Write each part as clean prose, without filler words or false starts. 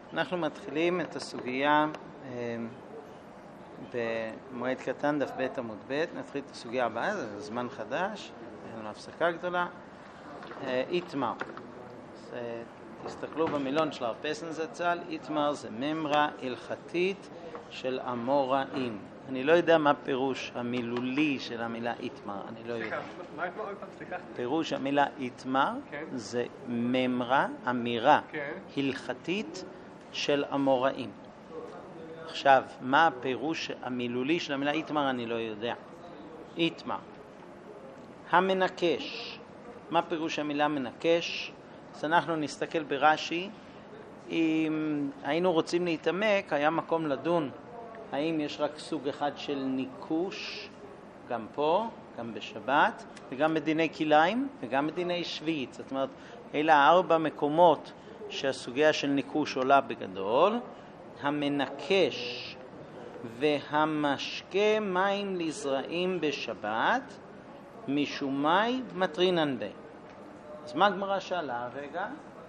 אנחנו מתחילים את הסוגיה במועד קטן דף ב' עמוד ב'. נתחיל את הסוגיה הבאה, זה זמן חדש, אין לנו הפסקה גדולה. איתמר, תסתכלו במילון של הרב פסן זצ"ל. איתמר זה ממרה הלכתית של אמוראים. אני לא יודע מה פירוש המילולי של המילה איתמר, אני לא יודע. פירוש המילה איתמר זה ממרה, אמירה הלכתית של אמוראים. עכשיו, מה הפירוש המילולי של המילה איתמר אני לא יודע. איתמר, המנקש. מה פירוש המילה מנקש? אז אנחנו נסתכל ברש"י. אם היינו רוצים להתעמק, היה מקום לדון האם יש רק סוג אחד של ניקוש, גם פה, גם בשבת, וגם בדיני כליים, וגם בדיני שביעית. זאת אומרת, אלה 4 מקומות שהסוגיה של ניקוש עולה בגדול. המנקש והמשקה מים לזרעים בשבת, משומי מטרינן בי. אז מה הגמרא שאלה רגע?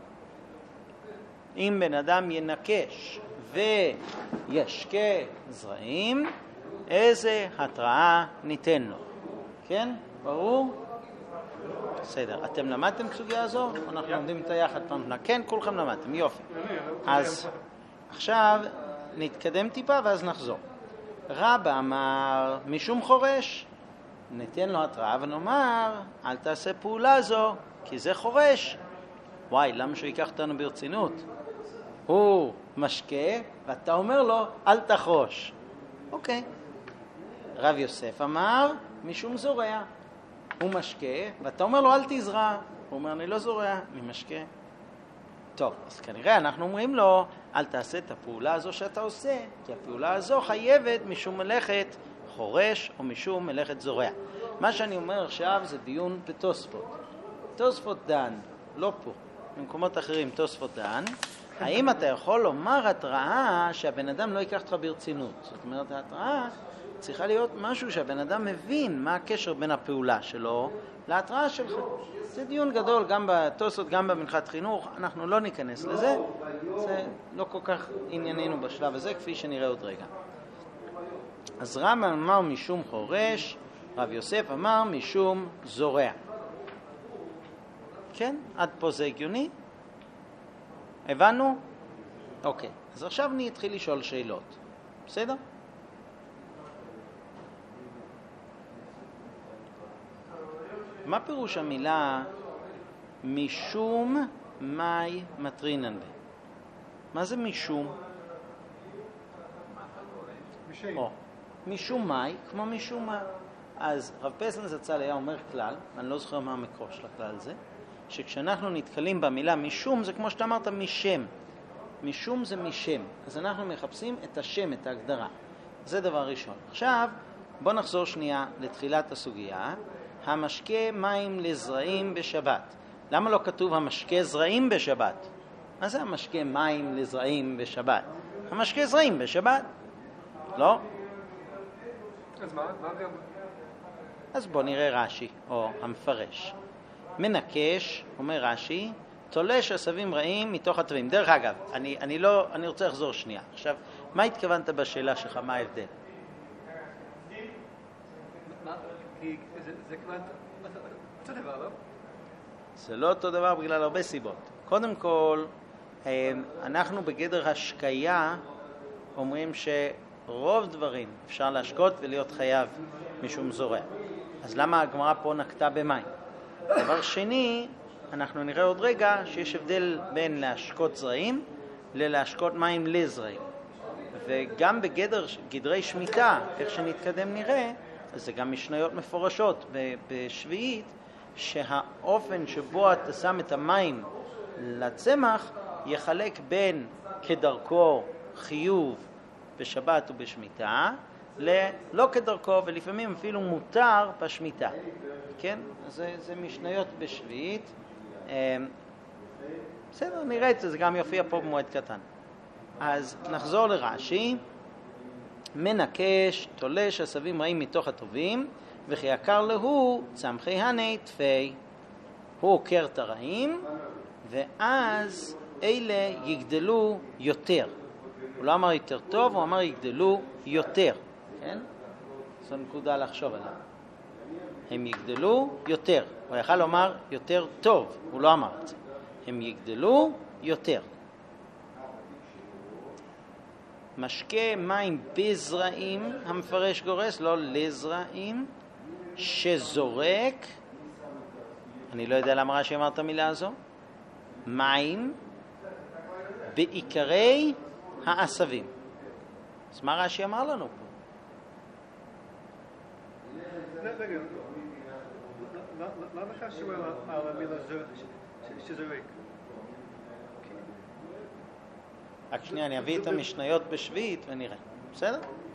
אם בן אדם ינקש וישקה זרעים, איזה התראה ניתן לו? כן? ברור? בסדר. אתם למדתם בסוגיה הזו? אנחנו לומדים איתה יחד פעם. כן, כולכם למדתם. יופי. אז עכשיו נתקדם טיפה ואז נחזור. רבא אמר, משום חורש, ניתן לו התראה ונאמר, אל תעשה פעולה זו, כי זה חורש. וואי, למה שהוא ייקח אותנו ברצינות? הוא משקה, ואתה אומר לו, אל תחרוש. אוקיי. רב יוסף אמר, משום זורע. הוא משקה, ואתה אומר לו, אל תזרע. הוא אומר, אני לא זורע, אני משקה. טוב, אז כנראה אנחנו אומרים לו, אל תעשה את הפעולה הזו שאתה עושה, כי הפעולה הזו חייבת משום מלאכת חורש או משום מלאכת זורע. מה שאני אומר עכשיו זה דיון בתוספות. תוספות דן, לא פה, במקומות אחרים תוספות דן. האם אתה יכול לומר התראה שהבן אדם לא ייקח אותך ברצינות? זאת אומרת, ההתראה צריכה להיות משהו שהבן אדם מבין מה הקשר בין הפעולה שלו להתראה שלך. זה דיון גדול גם בתוספות, גם במנחת חינוך. אנחנו לא ניכנס לזה. זה לא כל כך ענייננו בשלב הזה, כפי שנראה עוד רגע. אז רבא אמר משום חורש, רב יוסף אמר משום זורע. כן? עד פה זה הגיוני? הבנו? אוקיי. אז עכשיו אני אתחיל לשאול שאלות. בסדר? מה פירוש המילה משום מי מטרינן בי? מה זה משום? משום מי, כמו משום מה. אז רב פסן זצ"ל היה אומר כלל, אני לא זוכר מה המקור של הכלל הזה, שכשאנחנו נתקלים במילה משום, זה כמו שאתה אמרת משם. משום זה משם. אז אנחנו מחפשים את השם, את ההגדרה. זה דבר ראשון. עכשיו, בוא נחזור שנייה לתחילת הסוגיה. המשקה מים לזרעים בשבת. למה לא כתוב המשקה זרעים בשבת? מה זה המשקה מים לזרעים בשבת? המשקה זרעים בשבת. לא? אז מה? אז בוא נראה רש"י, או המפרש. מנקש, אומר רש"י, תולש עשבים רעים מתוך הטובים. דרך אגב, אני רוצה לחזור שנייה. עכשיו, מה התכוונת בשאלה שלך? מה ההבדל? זה כמעט אותו דבר, לא? זה לא אותו דבר בגלל הרבה סיבות. קודם כל, אנחנו בגדר השקיה אומרים שרוב דברים אפשר להשקות ולהיות חייב משום זורע. אז למה הגמרא פה נקטה במים? דבר שני, אנחנו נראה עוד רגע שיש הבדל בין להשקות זרעים ללהשקות מים לזרעים. וגם בגדרי שמיטה, איך שנתקדם נראה, זה גם משניות מפורשות בשביעית, שהאופן שבו אתה שם את המים לצמח יחלק בין כדרכו חיוב בשבת ובשמיטה, לא כדרכו ולפעמים אפילו מותר בשמיטה. כן? זה משניות בשביעית. בסדר, נראה את זה, זה גם יופיע פה במועד קטן. אז נחזור לרש"י. מנקש, תולש עשבים רעים מתוך הטובים, וכי יקר לו צמחי הני תפי. הוא עוקר את הרעים, ואז אלה יגדלו יותר. הוא לא אמר יותר טוב, הוא אמר יגדלו יותר. כן? זו נקודה לחשוב עליה. הם יגדלו יותר. הוא יכל לומר יותר טוב, הוא לא אמר את זה. הם יגדלו יותר. משקה מים בזרעים, המפרש גורס, לא לזרעים, שזורק, אני לא יודע למה רש"י אמר את המילה הזו, מים בעיקרי העשבים. אז מה רש"י אמר לנו פה? למה חשוב על המילה שזורק? רק שנייה, אני אביא את המשניות בשביעית ונראה. בסדר?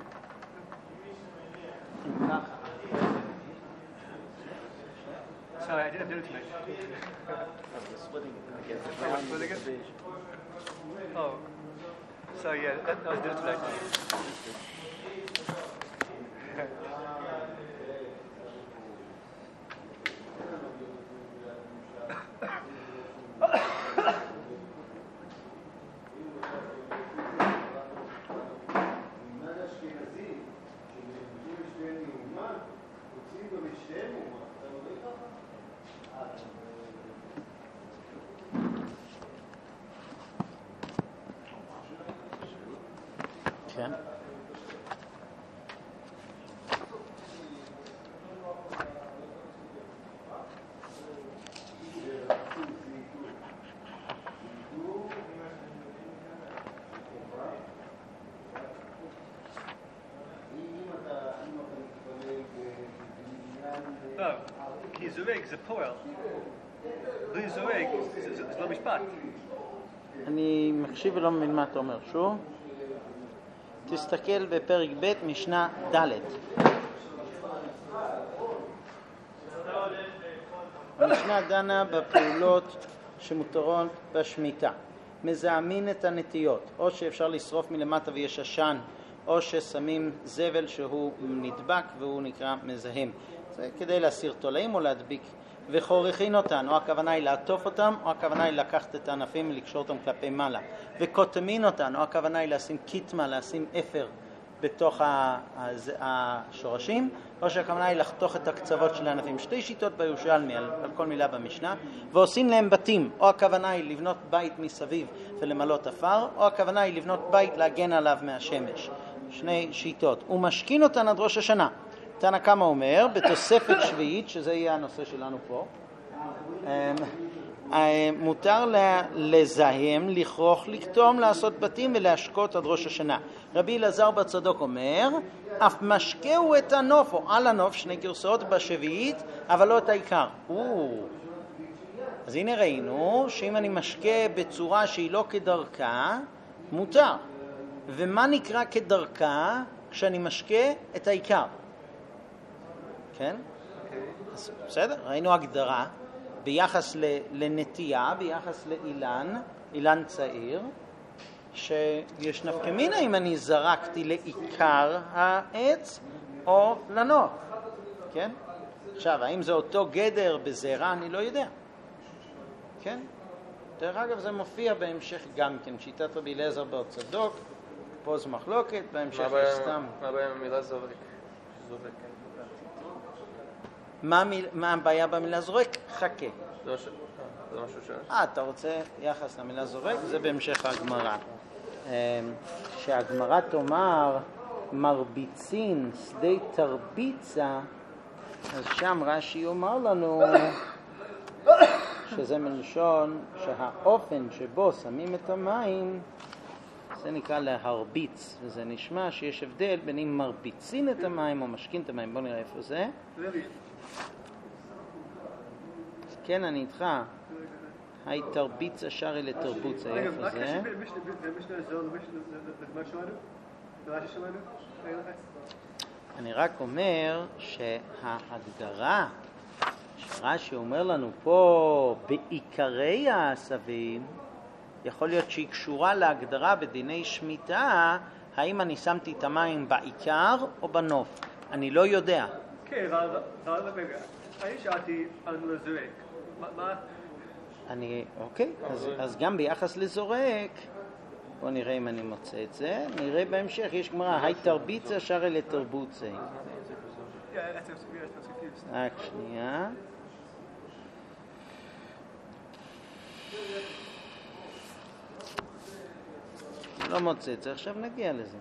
Sorry, I didn't do it tonight. Oh, so yeah, that was did it tonight. כן. לא, כי זורק זה פועל. בלי זורק זה לא משפט. אני מקשיב ולא מבין מה אתה אומר. שוב, תסתכל בפרק ב' משנה ד'. המשנה דנה בפעולות שמותרות בשמיטה. מזהמין את הנטיות, או שאפשר לשרוף מלמטה ויש עשן, או ששמים זבל שהוא נדבק והוא נקרא מזהם. זה כדי להסיר תולעים או להדביק. וחורכין אותן, או הכוונה היא לעטוף אותם, או הכוונה היא לקחת את הענפים ולקשור אותם כלפי מעלה. וקוטמין אותן, או הכוונה היא לשים קיטמה, לשים אפר בתוך השורשים, או שהכוונה היא לחתוך את הקצוות של הענפים. שתי שיטות בירושלמי על כל מילה במשנה. ועושים להם בתים, או הכוונה היא לבנות בית מסביב ולמלות אפר, או הכוונה היא לבנות בית להגן עליו מהשמש. שני שיטות. ומשכין אותן עד ראש השנה. תנא קמא אומר, בתוספת שביעית, שזה יהיה הנושא שלנו פה, מותר לזהם, לכרוך, לקטום, לעשות בתים ולהשקות עד ראש השנה. רבי אלעזר בצדוק אומר, אף משקהו את הנוף, או על הנוף, שני גרסאות בשביעית, אבל לא את העיקר. אז הנה ראינו שאם אני משקה בצורה שהיא לא כדרכה, מותר. ומה נקרא כדרכה כשאני משקה את העיקר? כן? אז בסדר, ראינו הגדרה ביחס לנטייה, ביחס לאילן, אילן צעיר, שיש נפקא מינה אם אני זרקתי לעיקר העץ או לנוף. כן? עכשיו, האם זה אותו גדר בזרע? אני לא יודע. כן? דרך אגב, זה מופיע בהמשך גם כן, שיטת רבי אליעזר בר צדוק, פה זו מחלוקת, בהמשך יש סתם. מה הבעיה עם המילה זורק? מה הבעיה במילה זורק? חכה. זה משהו שונה. אתה רוצה יחס למילה זורק? זה בהמשך הגמרא. שהגמרא תאמר מרביצין שדה תרביצה, אז שם רש"י אומר לנו שזה מלשון שהאופן שבו שמים את המים זה נקרא להרביץ, וזה נשמע שיש הבדל בין אם מרביצין את המים או משכין את המים. בוא נראה איפה זה. כן, אני איתך. היי תרביצה שרי לתרבוצה, איפה זה? אני רק אומר שההגדרה שרש"י אומר לנו פה בעיקרי העשבים, יכול להיות שהיא קשורה להגדרה בדיני שמיטה, האם אני שמתי את המים בעיקר או בנוף. אני לא יודע. כן, אבל רגע, אני שאלתי על לזרק. אוקיי, אז גם ביחס לזורק, בואו נראה אם אני מוצא את זה, נראה בהמשך, יש גמרא, היי תרביצה שרי לתרבוצי. רק שנייה. לא מוצא את זה, עכשיו נגיע לזה.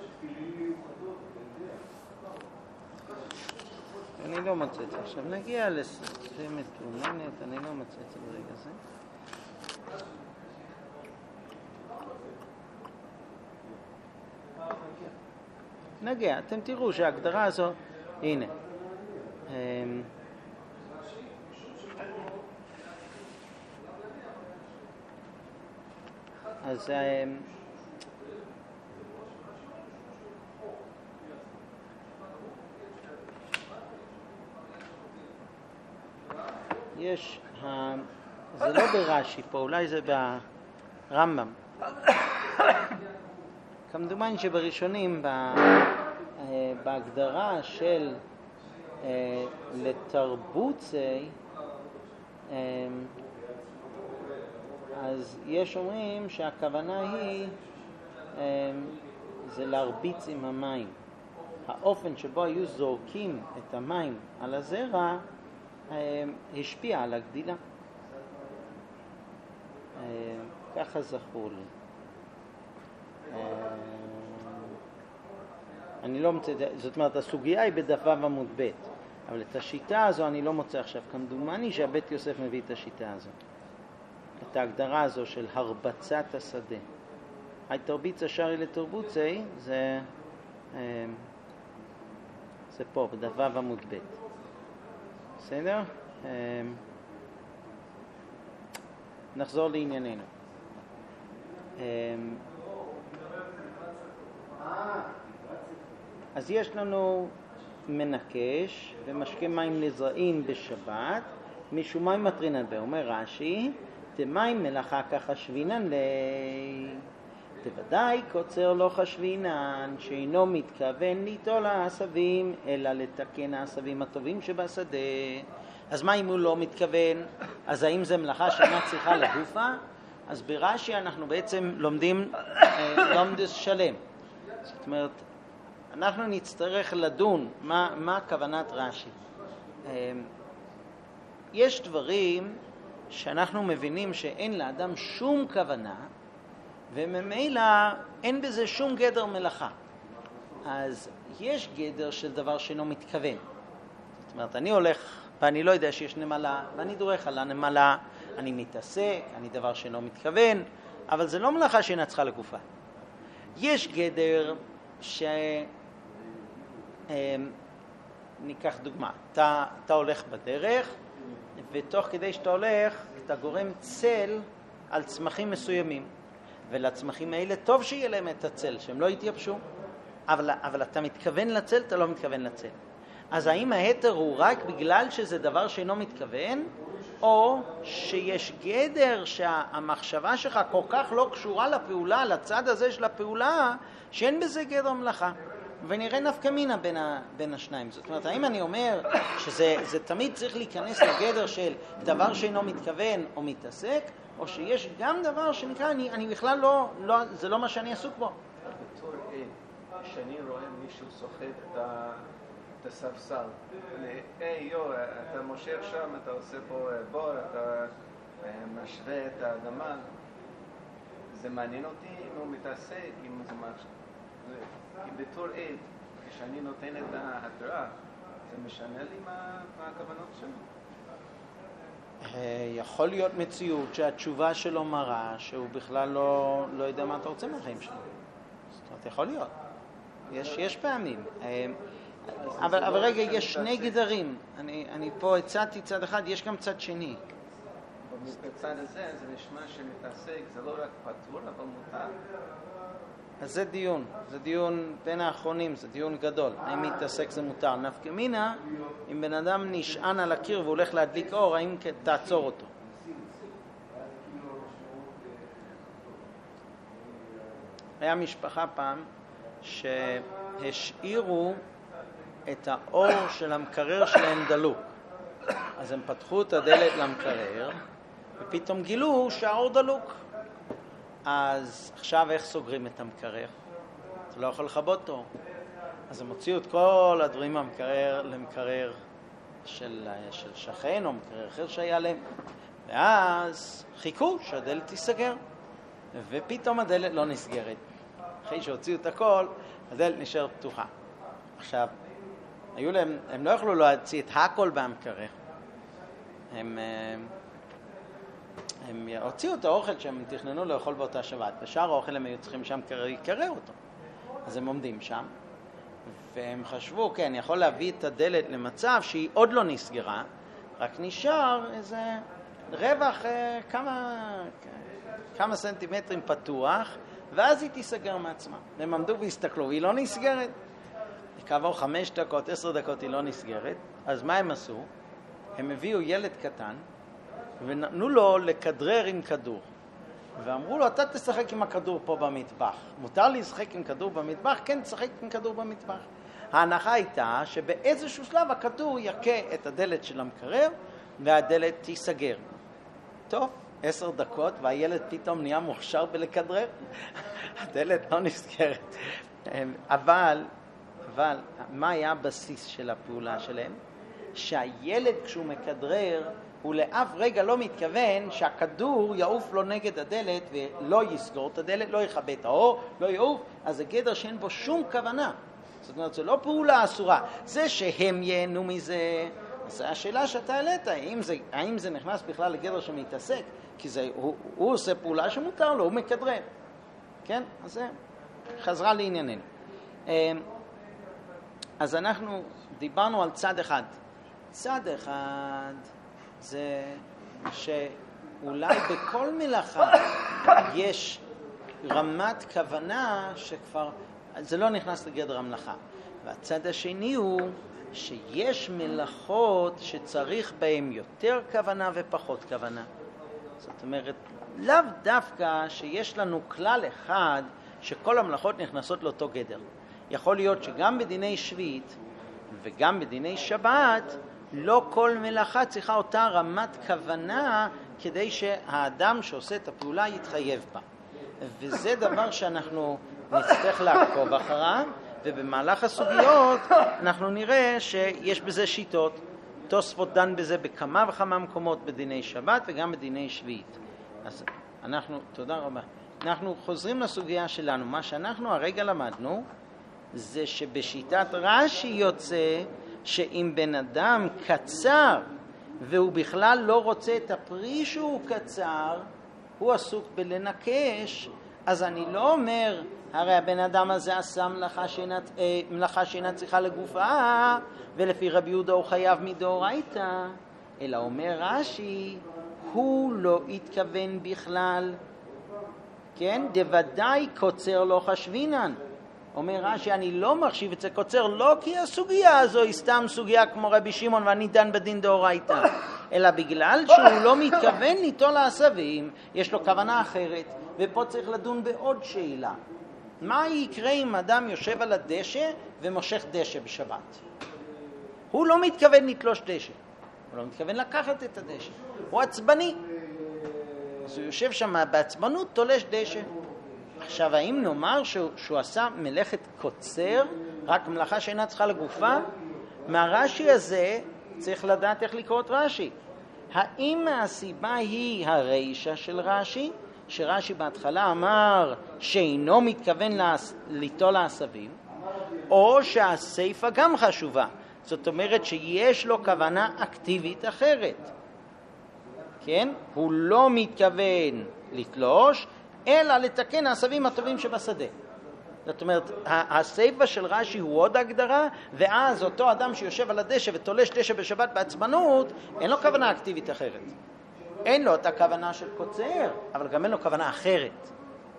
אני לא מוצא את זה, עכשיו נגיע לזה מתרומנת, אני לא מוצא את זה ברגע זה. נגיע, אתם תראו שההגדרה הזו, הנה. אז יש, זה לא ברש"י פה, אולי זה ברמב"ם. כמדומני שבראשונים בהגדרה של לתרבוצי, אז יש אומרים שהכוונה היא זה להרביץ עם המים. האופן שבו היו זורקים את המים על הזרע השפיע על הגדילה. ככה זכור לי. אני לא מוצא, זאת אומרת, הסוגיה היא בדף ו' עמוד ב', אבל את השיטה הזו אני לא מוצא עכשיו. כמדומני שהבית יוסף מביא את השיטה הזו, את ההגדרה הזו של הרבצת השדה. היי תרביצה שרי לתרבוצי, זה פה, בדף ו' עמוד ב'. בסדר? נחזור לענייננו. אז יש לנו מנקש ומשקה מים לזרעים בשבת, משום מים מטרינן בה. אומר רש"י, תמים מלאכה כחשבינן תוודאי קוצר לא חשבינן, שאינו מתכוון ליטול העשבים, אלא לתקן העשבים הטובים שבשדה. אז מה אם הוא לא מתכוון? אז האם זה מלאכה שאינה צריכה לגופה? אז ברש"י אנחנו בעצם לומדים לומדס שלם. זאת אומרת, אנחנו נצטרך לדון מה כוונת רש"י. יש דברים שאנחנו מבינים שאין לאדם שום כוונה, וממילא אין בזה שום גדר מלאכה. אז יש גדר של דבר שאינו מתכוון. זאת אומרת, אני הולך ואני לא יודע שיש נמלה, ואני דורך על הנמלה, אני מתעסק, אני דבר שאינו מתכוון, אבל זה לא מלאכה שאינה צריכה לגופה. יש גדר ניקח דוגמה, אתה הולך בדרך, ותוך כדי שאתה הולך, אתה גורם צל על צמחים מסוימים, ולצמחים האלה טוב שיהיה להם את הצל, שהם לא יתייבשו, אבל אתה מתכוון לצל, אתה לא מתכוון לצל. אז האם ההתר הוא רק בגלל שזה דבר שאינו מתכוון, או שיש גדר שהמחשבה שלך כל כך לא קשורה לפעולה, לצד הזה של הפעולה, שאין בזה גדר מלאכה? ונראה נפקא מינה בין השניים. זאת אומרת, האם אני אומר שזה תמיד צריך להיכנס לגדר של דבר שאינו מתכוון או מתעסק, או שיש גם דבר שנקרא, אני בכלל לא, זה לא מה שאני עסוק בו. בתור שאני רואה מישהו סוחט את הספסל, אתה מושך שם, אתה עושה פה בור, אתה משווה את האדמה, זה מעניין אותי אם הוא מתעסק, אם זה משהו. כי בתור עד, כשאני נותן את ההתראה, זה משנה לי מה הכוונות שלו. יכול להיות מציאות שהתשובה שלו מראה שהוא בכלל לא יודע מה אתה רוצה מהחיים שלו. זאת אומרת, יכול להיות. יש פעמים. אבל רגע, יש שני גדרים. אני פה הצעתי צד אחד, יש גם צד שני. בצד הזה זה נשמע שמתעסק, זה לא רק פטור, אבל מותר. אז זה דיון בין האחרונים, זה דיון גדול. האם מתעסק זה מותר? נפקא מינה, אם בן אדם נשען על הקיר והוא הולך להדליק אור, האם תעצור אותו? היה משפחה פעם שהשאירו את האור של המקרר שלהם דלוק. אז הם פתחו את הדלת למקרר, ופתאום גילו שהאור דלוק. אז עכשיו איך סוגרים את המקרר? אתה לא יכול לכבות אור. אז הם הוציאו את כל הדברים מהמקרר למקרר של שכן או מקרר אחר שהיה להם, ואז חיכו שהדלת תיסגר, ופתאום הדלת לא נסגרת. אחרי שהוציאו את הכל, הדלת נשארת פתוחה. עכשיו, הם לא יכלו להוציא את הכל במקרר. הם הוציאו את האוכל שהם תכננו לאכול באותה שבת. בשאר האוכל הם היו צריכים שם לקרר אותו. אז הם עומדים שם, והם חשבו, כן, יכול להביא את הדלת למצב שהיא עוד לא נסגרה, רק נשאר איזה רווח כמה סנטימטרים פתוח, ואז היא תיסגר מעצמה. והם עמדו והסתכלו, היא לא נסגרת. כעבור 5 דקות, 10 דקות היא לא נסגרת. אז מה הם עשו? הם הביאו ילד קטן, ונתנו לו לכדרר עם כדור. ואמרו לו, אתה תשחק עם הכדור פה במטבח. מותר לי לשחק עם כדור במטבח? כן, תשחק עם כדור במטבח. ההנחה הייתה שבאיזשהו שלב הכדור יקה את הדלת של המקרר, והדלת תיסגר. טוב, 10 דקות, והילד פתאום נהיה מוכשר בלכדרר. הדלת לא נסגרת. אבל מה היה הבסיס של הפעולה שלהם? שהילד כשהוא מכדרר, הוא לאף רגע לא מתכוון שהכדור יעוף לו נגד הדלת ולא יסגור את הדלת, לא יכבה את האור, לא יעוף, אז זה גדר שאין בו שום כוונה. זאת אומרת, זה לא פעולה אסורה. זה שהם ייהנו מזה, אז השאלה שאתה העלית, האם זה נכנס בכלל לגדר שמתעסק? כי הוא עושה פעולה שמותר לו, הוא מכדרר. כן? אז זה חזרה לענייננו. אז אנחנו דיברנו על צד אחד. צד אחד זה שאולי בכל מלאכה יש רמת כוונה שכבר, זה לא נכנס לגדר המלאכה. והצד השני הוא שיש מלאכות שצריך בהן יותר כוונה ופחות כוונה. זאת אומרת, לאו דווקא שיש לנו כלל אחד שכל המלאכות נכנסות לאותו גדר. יכול להיות שגם בדיני שביעית וגם בדיני שבת לא כל מלאכה צריכה אותה רמת כוונה כדי שהאדם שעושה את הפעולה יתחייב בה. וזה דבר שאנחנו נצטרך לעקוב אחריו, ובמהלך הסוגיות אנחנו נראה שיש בזה שיטות. תוספות דן בזה בכמה וכמה מקומות בדיני שבת וגם בדיני שביעית. אז תודה רבה. אנחנו חוזרים לסוגיה שלנו. מה שאנחנו הרגע למדנו זה שבשיטת רש"י יוצא שאם בן אדם קצר והוא בכלל לא רוצה את הפרי שהוא קצר, הוא עסוק בלנקש, אז אני לא אומר, הרי הבן אדם הזה עשה מלאכה שאינה צריכה לגופה, ולפי רבי יהודה הוא חייב מדאורייתא, אלא אומר רש"י, הוא לא התכוון בכלל, כן? דוודאי קוצר לא חשבינן. אומר רש"י, אני לא מחשיב את זה קוצר, לא כי הסוגיה הזו היא סתם סוגיה כמו רבי שמעון ואני דן בדין דאורייתא, אלא בגלל שהוא לא מתכוון ליטול העשבים, יש לו כוונה אחרת, ופה צריך לדון בעוד שאלה. מה יקרה אם אדם יושב על הדשא ומושך דשא בשבת? הוא לא מתכוון לתלוש דשא, הוא לא מתכוון לקחת את הדשא, הוא עצבני. אז הוא יושב שם בעצבנות, תולש דשא. עכשיו, האם נאמר שהוא עשה מלאכת קוצר, רק מלאכה שאינה צריכה לגופה? מהרש"י הזה צריך לדעת איך לקרוא את רש"י. האם הסיבה היא הרישה של רש"י, שרש"י בהתחלה אמר שאינו מתכוון ליטול העשבים, או שהסיפה גם חשובה, זאת אומרת שיש לו כוונה אקטיבית אחרת. כן? הוא לא מתכוון לתלוש, אלא לתקן העשבים הטובים שבשדה. זאת אומרת, הסיפה של רש"י הוא עוד הגדרה, ואז אותו אדם שיושב על הדשא ותולש דשא בשבת בעצבנות, אין לו כוונה אקטיבית אחרת. אין לו את הכוונה של קוצר, אבל גם אין לו כוונה אחרת.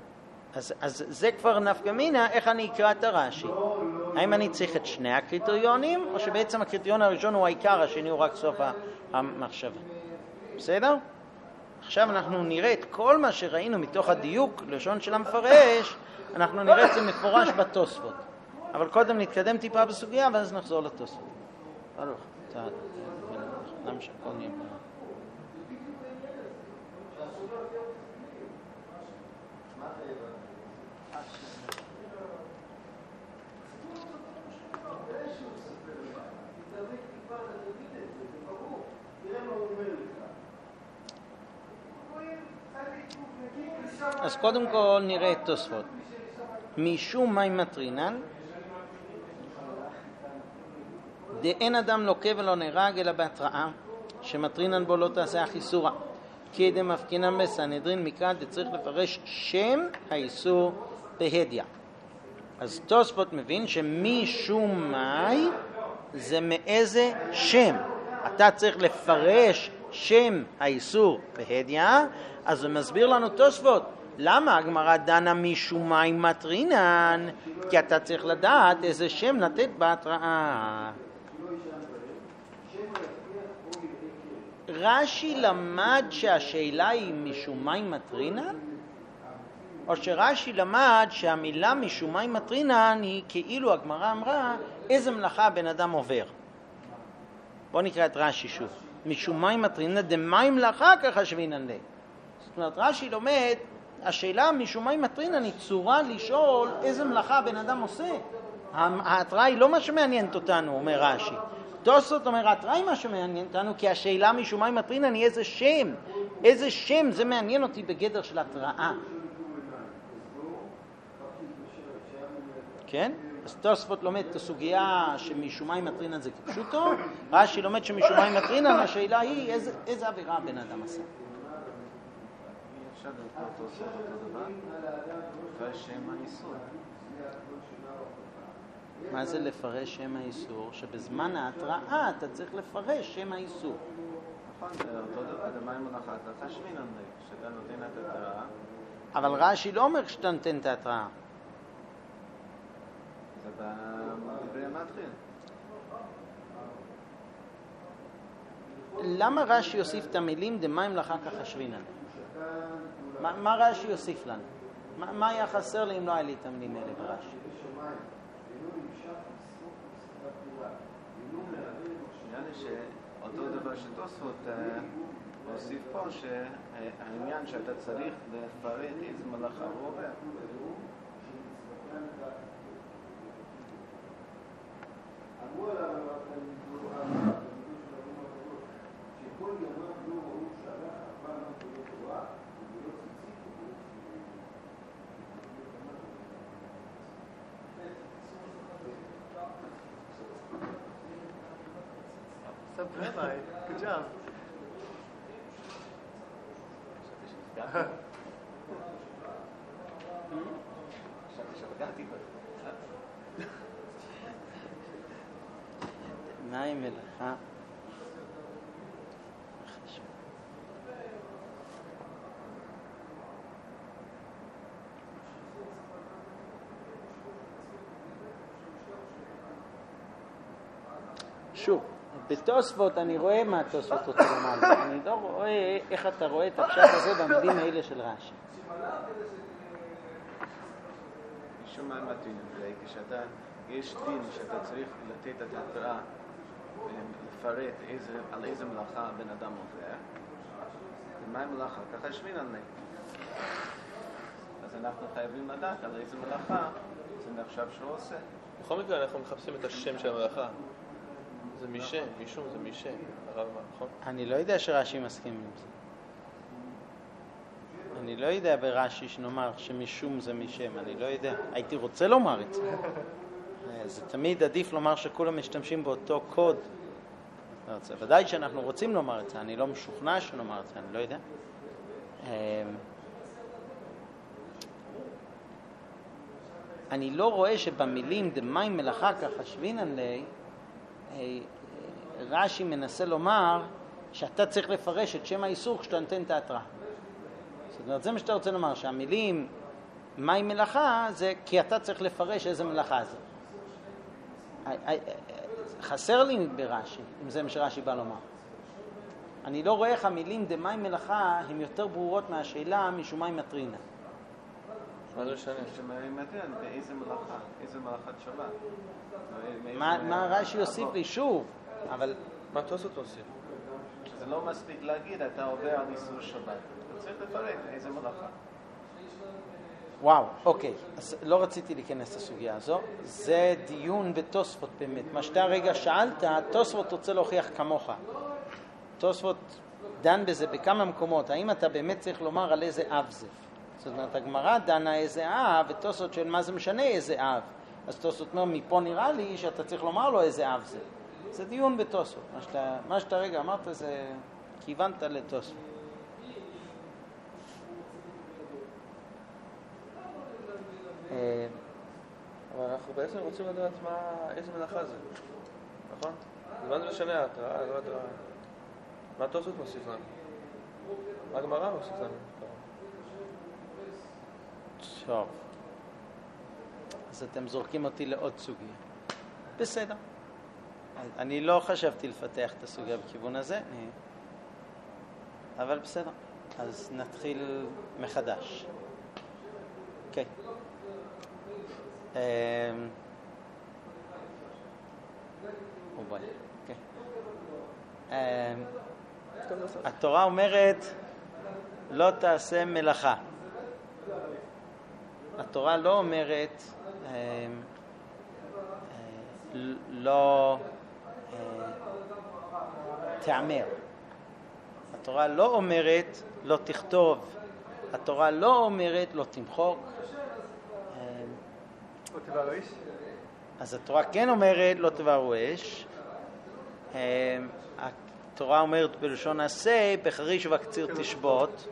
אז זה כבר נפקא מינה, איך אני אקרא את הרש"י. האם אני צריך את שני הקריטריונים, או שבעצם הקריטריון הראשון הוא העיקר, השני הוא רק סוף המחשבה. בסדר? עכשיו אנחנו נראה את כל מה שראינו מתוך הדיוק לשון של המפרש, אנחנו נראה את זה מפורש בתוספות. אבל קודם נתקדם טיפה בסוגיה, ואז נחזור לתוספות. ברוך, נמשך כל נהיה. אז קודם כל נראה את תוספות. משום מים מטרינן, דאין אדם לוקה ולא נהרג אלא בהתראה, שמטרינן בו לא תעשה החיסורה. כי דמפקינן בסנהדרין מקרא דצריך לפרש שם האיסור בהדיא. אז תוספות מבין שמשום מי זה מאיזה שם. אתה צריך לפרש שם האיסור בהדיא, אז זה מסביר לנו תוספות. למה הגמרא דנה משום מים מטרינן? כי אתה צריך לדעת איזה שם לתת בהתראה. רש"י למד שהשאלה היא משום מים מטרינן? או שרש"י למד שהמילה משום מים מטרינן היא כאילו הגמרא אמרה איזה מלאכה הבן אדם עובר. בואו נקרא את רש"י שוב. משום מים מטרינן דמי מלאכה כחשבינן לי. זאת אומרת רש"י לומד השאלה משום מים מטרינן היא צורה לשאול איזה מלאכה הבן אדם עושה. ההתראה היא לא מה שמעניינת אותנו, אומר רש"י. תוספות אומר ההתראה היא מה שמעניין אותנו, כי השאלה משום מים מטרינן היא איזה שם. איזה שם זה מעניין אותי בגדר של התראה. כן? אז תוספות לומד את הסוגיה שמשום מים מטרינן זה כפשוטו, רש"י לומד שמשום מים מטרינן השאלה היא איזה עבירה הבן אדם עשה. אפשר לקרוא תוספות אותו דבר? לפרש שם האיסור. מה זה לפרש שם האיסור? שבזמן ההתראה אתה צריך לפרש שם האיסור. נכון, זה אותו דבר, דמי מלאכה, אתה חשבינן לי, שאתה נותן את התראה. אבל רש"י לא אומר שאתה נותן את ההתראה. זה בדברי המתחיל. למה רש"י יוסיף את המילים דמי מלאכה כחשבינן? מה רש"י יוסיף לנו? מה היה חסר לי אם לא היה לי את המילים האלה ברש"י? נראה לי שאותו דבר שתוספות הוסיף פה, שהעניין שאתה צריך לפרט איזה מלאכה הוא עובר. Rabbi, good job. מים מלאכה. שוב, בתוספות אני רואה מה התוספות רוצה לומר. אני לא רואה איך אתה רואה את הפשט הזה במילים האלה של רש"י. משום מה מתאים לזה, כשאתה, יש דין שאתה צריך לתת את ההתראה ולפרט על איזה מלאכה הבן אדם עובר, ומה מלאכה? ככה שווינן לי. אז אנחנו חייבים לדעת על איזה מלאכה זה נחשב שהוא עושה. בכל מקרה אנחנו מחפשים את השם של המלאכה. זה משם, משום זה משם, הרב אמר, נכון? אני לא יודע שרש"י מסכים עם זה. אני לא יודע ברש"י שנאמר שמשום זה משם, אני לא יודע. הייתי רוצה לומר את זה. זה תמיד עדיף לומר שכולם משתמשים באותו קוד. ודאי שאנחנו רוצים לומר את זה, אני לא משוכנע שנאמר את זה, אני לא יודע. אני לא רואה שבמילים דמי מלאכה כחשבינן לי, רש"י מנסה לומר שאתה צריך לפרש את שם האיסור כשאתה נותן את ההתראה. זאת אומרת, זה מה שאתה רוצה לומר, שהמילים מי מלאכה זה כי אתה צריך לפרש איזה מלאכה זה. חסר לי ברש"י, אם זה מה שרש"י בא לומר. אני לא רואה איך המילים דמי מלאכה הן יותר ברורות מהשאלה משום מים מטרינן. מה זה משנה? שמיים מטרינן, באיזה מלאכה? איזה מלאכת שבת? מה רש"י יוסיף לי שוב? אבל מה תוספות עושים? זה לא מספיק להגיד, אתה עובר על איסור שבת. צריך לפרט איזה מלאכה. וואו, אוקיי, אז לא רציתי להיכנס לסוגיה הזו, זה דיון בתוספות באמת. מה שאתה רגע שאלת, תוספות רוצה להוכיח כמוך. תוספות דן בזה בכמה מקומות, האם אתה באמת צריך לומר על איזה אב זה? זאת אומרת, הגמרא דנה איזה אב, ותוספות של מה זה משנה איזה אב. אז תוספות אומר, מפה נראה לי שאתה צריך לומר לו איזה אב זה. זה דיון בתוספות. מה שאתה רגע אמרת זה, כיוונת לתוספות. אבל אנחנו בעצם רוצים לדעת איזה מלאכה זה, נכון? מה זה משנה, התראה, לא התראה. מה התוספות מוסיף לנו? מה הגמרא מוסיף לנו? טוב. אז אתם זורקים אותי לעוד סוגיה. בסדר. אני לא חשבתי לפתח את הסוגיה בכיוון הזה, אבל בסדר. אז נתחיל מחדש. אוקיי. התורה אומרת לא תעשה מלאכה. התורה לא אומרת לא תאמר. התורה לא אומרת לא תכתוב. התורה לא אומרת לא תמחוק. לא תבערו אש? אז התורה כן אומרת לא תבערו אש. התורה אומרת בלשון עשה בחריש ובקציר תשבות.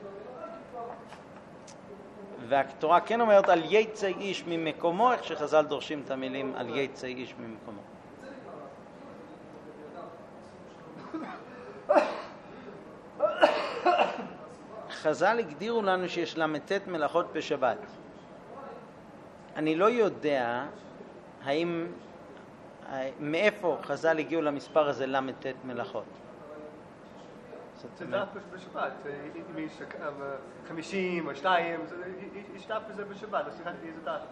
והתורה כן אומרת על יצא איש ממקומו, איך שחז"ל דורשים את המילים על יצא איש ממקומו. חז"ל הגדירו לנו שיש למתת מלאכות בשבת. אני לא יודע מאיפה חז"ל הגיעו למספר הזה למתת מלאכות. זה דף בשבת, אם יש 50 או 2, יש דף בזה בשבת, אז שיחקתי איזה דף.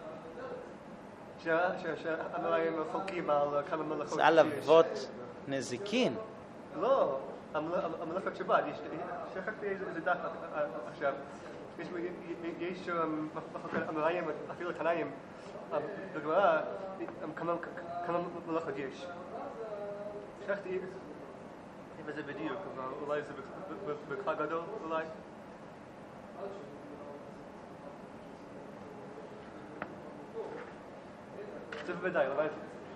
שהאמראים חולקים על כמה מלאכות שיש. זה על אבות נזיקין. לא, המלאכות שבת, שיחקתי איזה דף עכשיו. יש אמראים, אפילו תנאים, בגמרא, כמה מלאכות יש. שיחקתי וזה בדיוק, אבל אולי זה בכלל גדול, אולי? זה בוודאי, אולי?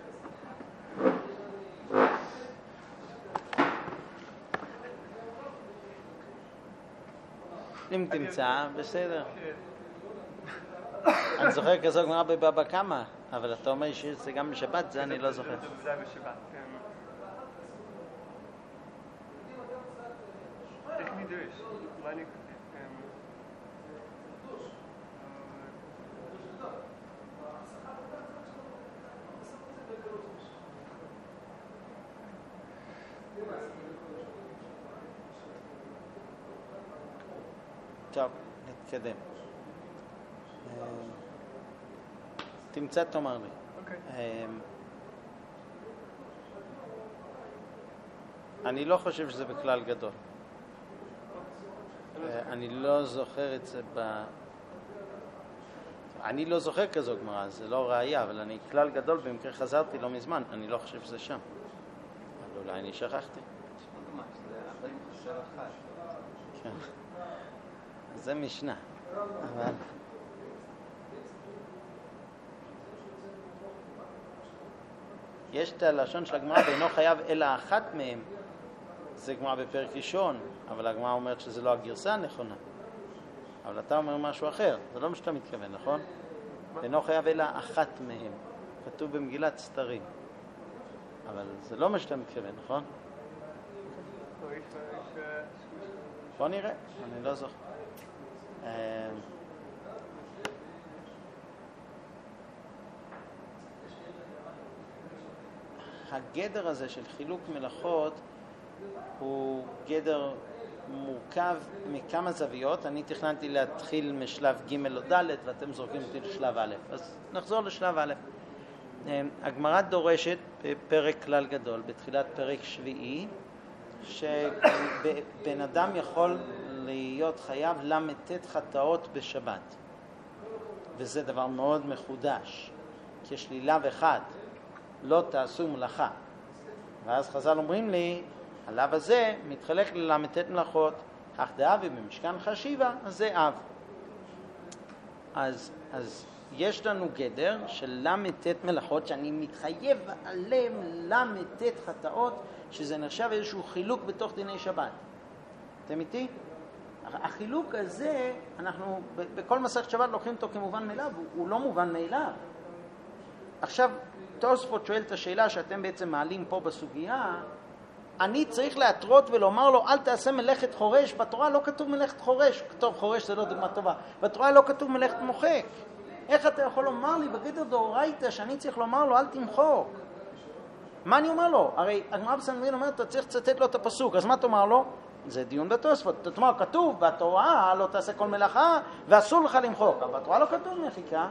אם תמצא, בסדר. אני זוכר כזו גמרא בבבא קמא, אבל אתה אומר שזה גם בשבת, זה אני לא זוכר. זה בשבת, כן. איך נדרש? אולי אני... טוב, נתקדם. תמצא תאמר לי. אוקיי. אני לא חושב שזה בכלל גדול. אני לא זוכר את זה אני לא זוכר כזו גמרא, זה לא ראייה, אבל אני כלל גדול, במקרה חזרתי לא מזמן, אני לא חושב שזה שם. אבל אולי אני שכחתי. ממש, זה 40 חסר אחד. כן. זה משנה. אבל... יש את הלשון של הגמרא, ואינו חייב אלא אחת מהם. זה גמרא בפרק ראשון, אבל הגמרא אומרת שזה לא הגרסה הנכונה. אבל אתה אומר משהו אחר, זה לא מה שאתה מתכוון, נכון? אינו חייב אלא אחת מהם. כתוב במגילת סתרים. אבל זה לא מה שאתה מתכוון, נכון? בוא נראה, אני לא זוכר. הגדר הזה של חילוק מלאכות הוא גדר מורכב מכמה זוויות. אני תכננתי להתחיל משלב ג' או ד' ואתם זורקים אותי לשלב א'. אז נחזור לשלב א'. הגמרא דורשת בפרק כלל גדול, בתחילת פרק שביעי, שבן אדם יכול להיות חייב למתת חטאות בשבת. וזה דבר מאוד מחודש. כי יש לי לאו אחד, לא תעשו מלאכה. ואז חז"ל אומרים לי, הלאו הזה מתחלק ללמתת מלאכות, אך דאבי במשכן חשיבה, אז זה אב. אז יש לנו גדר של למתת מלאכות, שאני מתחייב עליהם למתת חטאות, שזה נחשב איזשהו חילוק בתוך דיני שבת. אתם איתי? החילוק הזה, אנחנו בכל מסכת שבת לוקחים אותו כמובן מאליו, הוא לא מובן מאליו. עכשיו, תוספות שואל את השאלה שאתם בעצם מעלים פה בסוגיה, אני צריך להתרות ולומר לו, אל תעשה מלאכת חורש. בתורה לא כתוב מלאכת חורש, כתוב חורש זה לא דוגמה טובה. בתורה לא כתוב מלאכת מוחק. איך אתה יכול לומר לי בגדר דאורייתא שאני צריך לומר לו, אל תמחוק? מה אני אומר לו? הרי הגמרא בסנהדרין אומרת, אתה צריך לצטט לו את הפסוק, אז מה תאמר לו? זה דיון בתוספות. תאמר, כתוב בתורה לא תעשה כל מלאכה ואסור לך למחוק. אבל בתורה לא כתוב מחיקה.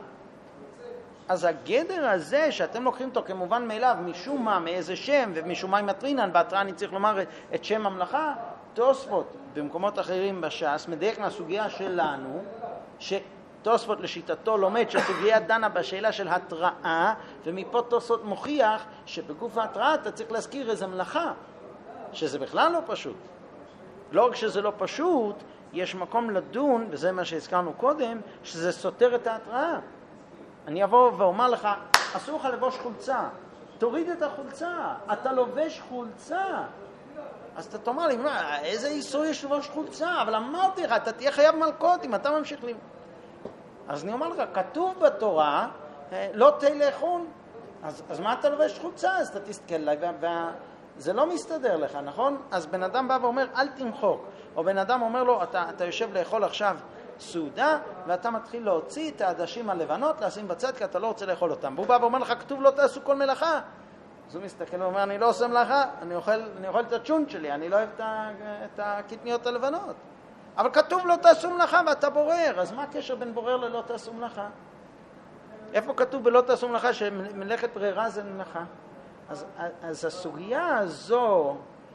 אז הגדר הזה שאתם לוקחים אותו כמובן מאליו, משום מה, מאיזה שם, ומשום מה עם מטרינן, בהתראה אני צריך לומר את שם המלאכה, תוספות במקומות אחרים בש"ס, מדייק מהסוגיה שלנו, שתוספות לשיטתו לומד שסוגיה דנה בשאלה של התראה, ומפה תוספות מוכיח שבגוף ההתראה אתה צריך להזכיר איזה מלאכה, שזה בכלל לא פשוט. לא רק שזה לא פשוט, יש מקום לדון, וזה מה שהזכרנו קודם, שזה סותר את ההתראה. אני אבוא ואומר לך, אסור לך לבוש חולצה, תוריד את החולצה, אתה לובש חולצה. אז אתה תאמר לי, איזה איסור יש לבוש חולצה? אבל אמרתי לך, אתה תהיה חייב מלכות אם אתה ממשיך לי. אז אני אומר לך, כתוב בתורה, לא תלכון. אז מה אתה לובש חולצה? אז אתה תסתכל עליי, וזה לא מסתדר לך, נכון? אז בן אדם בא ואומר, אל תמחוק. או בן אדם אומר לו, אתה יושב לאכול עכשיו סעודה, ואתה מתחיל להוציא את העדשים הלבנות, לשים בצד, כי אתה לא רוצה לאכול אותם. והוא בא ואומר לך, כתוב לא תעשו כל מלאכה. אז הוא מסתכל ואומר, אני לא עושה מלאכה, אני אוכל את הצ'ונט שלי, אני לא אוהב את הקטניות הלבנות. אבל כתוב לא תעשו מלאכה ואתה בורר, אז מה הקשר בין בורר ללא תעשו מלאכה? איפה כתוב בלא תעשו מלאכה שמלאכת ברירה זה מלאכה? אז הסוגיה הזו,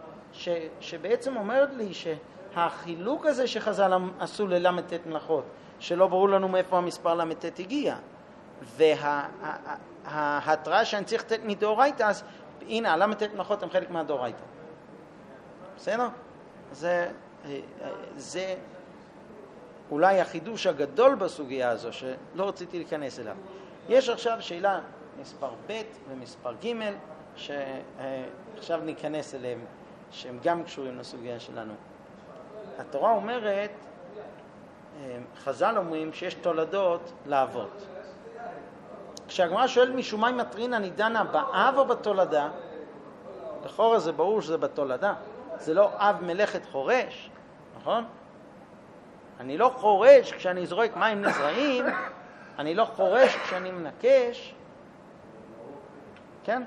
שבעצם אומרת לי שהחילוק הזה שחז"ל עשו ללמתת מלאכות, שלא ברור לנו מאיפה המספר למתת הגיע, וההתראה שאני צריך לתת מדאורייתא, אז הנה, הלמתת מלאכות הם חלק מהדאורייתא. בסדר? זה אולי החידוש הגדול בסוגיה הזו, שלא רציתי להיכנס אליו. יש עכשיו שאלה מספר ב' ומספר ג' שעכשיו ניכנס אליהם, שהם גם קשורים לסוגיה שלנו. התורה אומרת, חז"ל אומרים שיש תולדות לאבות. כשהגמרא שואלת משום מה מטרינה נידנה באב או בתולדה, לכאורה זה ברור שזה בתולדה. זה לא אב מלאכת חורש, נכון? אני לא חורש כשאני זורק מים נזרעים, אני לא חורש כשאני מנקש, כן?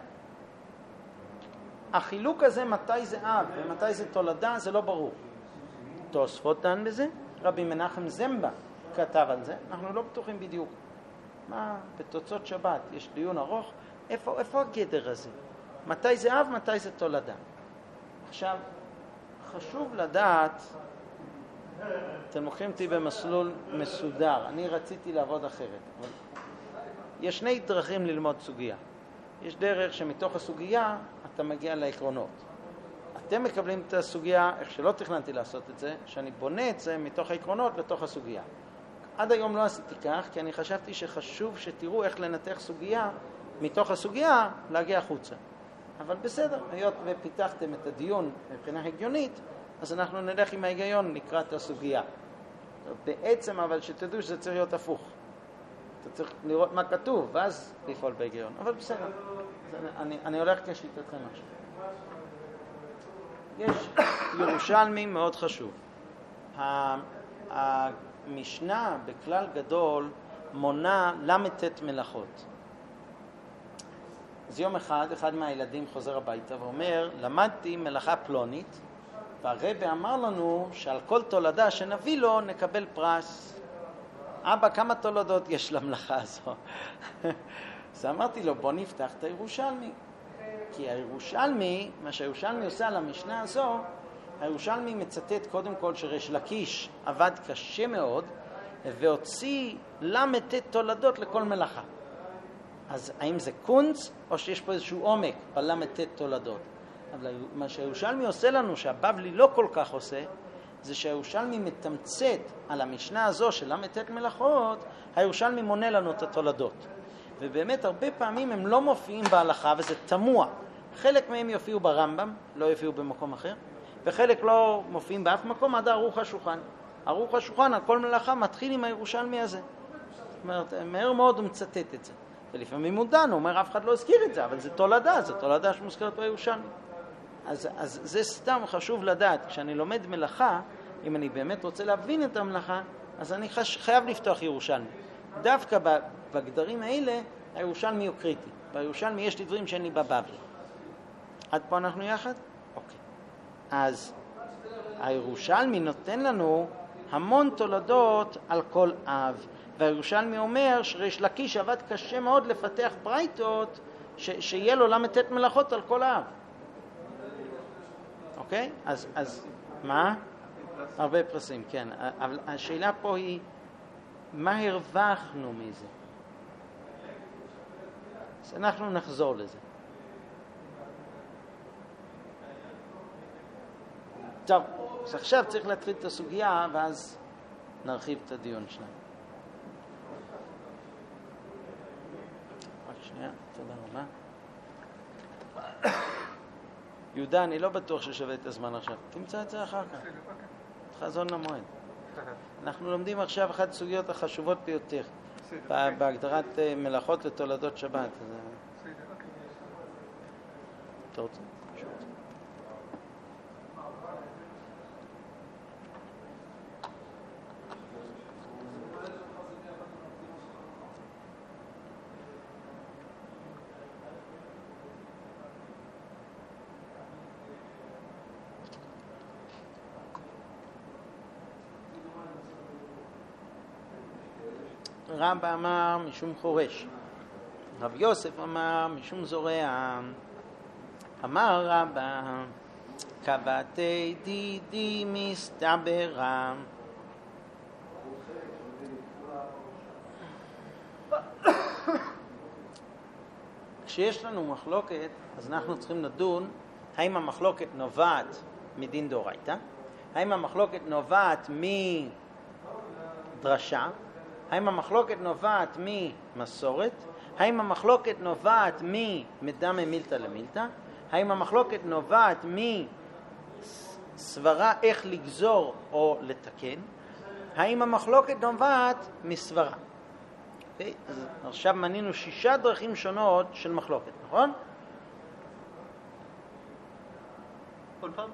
החילוק הזה מתי זה אב ומתי זה תולדה זה לא ברור. תוספות דן בזה, רבי מנחם זמבה כתב על זה, אנחנו לא בטוחים בדיוק. מה, בתוצאות שבת יש דיון ארוך, איפה הגדר הזה? מתי זה אב, מתי זה תולדה? עכשיו, חשוב לדעת, אתם לוקחים אותי במסלול מסודר, אני רציתי לעבוד אחרת, אבל יש שני דרכים ללמוד סוגיה. יש דרך שמתוך הסוגיה אתה מגיע לעקרונות. אתם מקבלים את הסוגיה, איך שלא תכננתי לעשות את זה, שאני בונה את זה מתוך העקרונות לתוך הסוגיה. עד היום לא עשיתי כך, כי אני חשבתי שחשוב שתראו איך לנתח סוגיה, מתוך הסוגיה להגיע החוצה. אבל בסדר, היות ופיתחתם את הדיון מבחינה הגיונית, אז אנחנו נלך עם ההיגיון לקראת הסוגיה. בעצם, אבל שתדעו שזה צריך להיות הפוך. אתה צריך לראות מה כתוב, ואז לפעול בהיגיון. אבל בסדר, אני הולך כשיטתכם עכשיו. יש ירושלמי מאוד חשוב. המשנה בכלל גדול מונה למתת מלאכות. אז יום אחד מהילדים חוזר הביתה ואומר, למדתי מלאכה פלונית, והרבי אמר לנו שעל כל תולדה שנביא לו נקבל פרס. אבא, כמה תולדות יש למלאכה הזו? אז אמרתי לו, בוא נפתח את הירושלמי. כי הירושלמי, מה שהירושלמי עושה על המשנה הזו, הירושלמי מצטט קודם כל שריש לקיש עבד קשה מאוד והוציא למ"ט תולדות לכל מלאכה. אז האם זה קונץ או שיש פה איזשהו עומק בלמ"ט תולדות? אבל מה שהירושלמי עושה לנו, שהבבלי לא כל כך עושה, זה שהירושלמי מתמצת על המשנה הזו של למ"ט מלאכות, הירושלמי מונה לנו את התולדות. ובאמת הרבה פעמים הם לא מופיעים בהלכה וזה תמוה. חלק מהם יופיעו ברמב"ם, לא יופיעו במקום אחר, וחלק לא מופיעים באף מקום עד ערוך השולחן. ערוך השולחן על כל מלאכה מתחיל עם הירושלמי הזה. זאת אומרת, מהר מאוד הוא מצטט את זה. ולפעמים הוא דן, הוא אומר אף אחד לא הזכיר את זה, אבל זה תולדה שמוזכרת בירושלמי. אז זה סתם חשוב לדעת. כשאני לומד מלאכה, אם אני באמת רוצה להבין את המלאכה, אז אני חייב לפתוח ירושלמי. דווקא בגדרים האלה, הירושלמי הוא קריטי. בירושלמי יש לי דברים שאין לי בבבלי. עד פה אנחנו יחד? אוקיי. אז הירושלמי נותן לנו המון תולדות על כל אב. והירושלמי אומר שריש לקיש עבד קשה מאוד לפתח ברייתות שיהיה לו למ"ט מלאכות על כל אב. אוקיי? אז מה? הרבה פרסים, כן. אבל השאלה פה היא, מה הרווחנו מזה? אז אנחנו נחזור לזה. טוב, אז עכשיו צריך להתחיל את הסוגיה, ואז נרחיב את הדיון שלנו. רק שנייה, תודה רבה. יהודה, אני לא בטוח ששווה את הזמן עכשיו. תמצא את זה אחר כך. חזון למועד. אנחנו לומדים עכשיו אחת הסוגיות החשובות ביותר בהגדרת מלאכות ותולדות שבת. אתה רוצה? רבא אמר משום חורש, רב יוסף אמר משום זורע. אמר רבא קבעתי דידי מסתברה. כשיש לנו מחלוקת, אז אנחנו צריכים לדון האם המחלוקת נובעת מדין דאורייתא, האם המחלוקת נובעת מדרשה, האם המחלוקת נובעת ממסורת, האם המחלוקת נובעת מדמה מילתא למילתא, האם המחלוקת נובעת מסברה איך לגזור או לתקן, האם המחלוקת נובעת מסברה. Okay? אז עכשיו מנינו 6 דרכים שונות של מחלוקת, נכון? עוד פעם?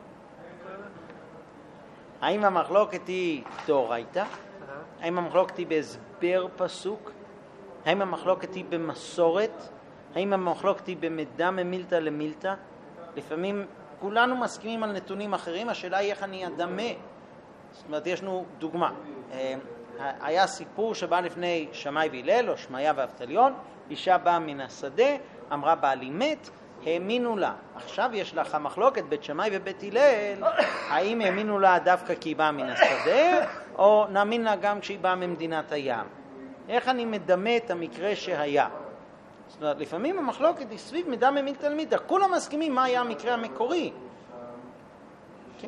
האם המחלוקת היא דאורייתא? האם המחלוקת היא בהסבר פסוק? האם המחלוקת היא במסורת? האם המחלוקת היא במדמה מילתא למילתא? לפעמים כולנו מסכימים על נתונים אחרים, השאלה היא איך אני אדמה. זאת אומרת, יש לנו דוגמה. היה סיפור שבא לפני שמאי והלל, או שמעיה ואבטליון, אישה באה מן השדה, אמרה בעלי מת, האמינו לה. עכשיו יש לך מחלוקת בית שמאי ובית הלל, האם האמינו לה דווקא כי היא באה מן השדה, או נאמין לה גם כשהיא באה ממדינת הים. איך אני מדמה את המקרה שהיה? זאת אומרת, לפעמים המחלוקת היא סביב מדמה מילתא למילתא. כולם מסכימים מה היה המקרה המקורי. כן?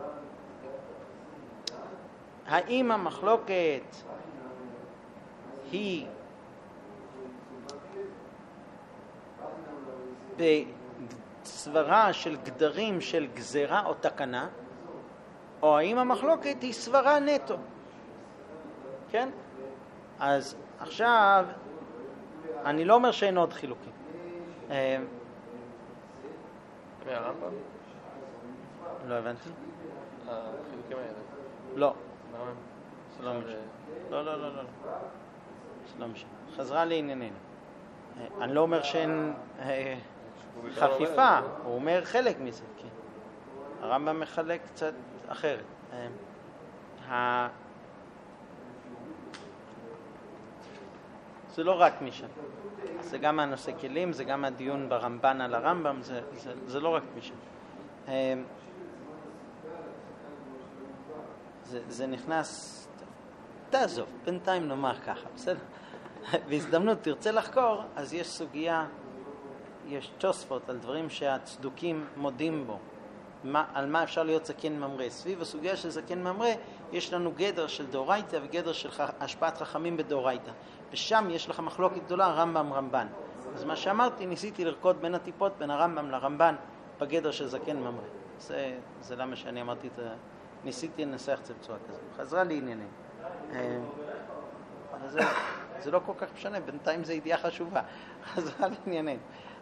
האם המחלוקת היא בסברה של גדרים של גזרה או תקנה, או האם המחלוקת היא סברה נטו? כן? אז עכשיו, אני לא אומר שאין עוד חילוקים. מהרמב"ם? לא הבנתי. החילוקים האלה. לא. זה לא משנה. לא. זה לא משנה. חזרה לענייננו. אני לא אומר שאין חפיפה, הוא אומר חלק מזה, כן. הרמב"ם מחלק קצת אחרת. זה לא רק משם. זה גם הנושא כלים, זה גם הדיון ברמב"ן על הרמב"ם, זה לא רק משם. זה נכנס, תעזוב, בינתיים נאמר ככה, בסדר? בהזדמנות תרצה לחקור, אז יש סוגיה, יש תוספות על דברים שהצדוקים מודים בו, על מה אפשר להיות זקן ממרא. סביב הסוגיה של זקן ממרא יש לנו גדר של דאורייתא וגדר של השפעת חכמים בדאורייתא, ושם יש לך מחלוקת גדולה רמב"ם רמב"ן. אז מה שאמרתי, ניסיתי לרקוד בין הטיפות בין הרמב"ם לרמב"ן בגדר של זקן ממרא. זה למה שאני אמרתי, ניסיתי לנסח את זה בצורה כזאת. חזרה לעניינים. זה לא כל כך משנה, בינתיים זה ידיעה חשובה. חזרה לעניינים.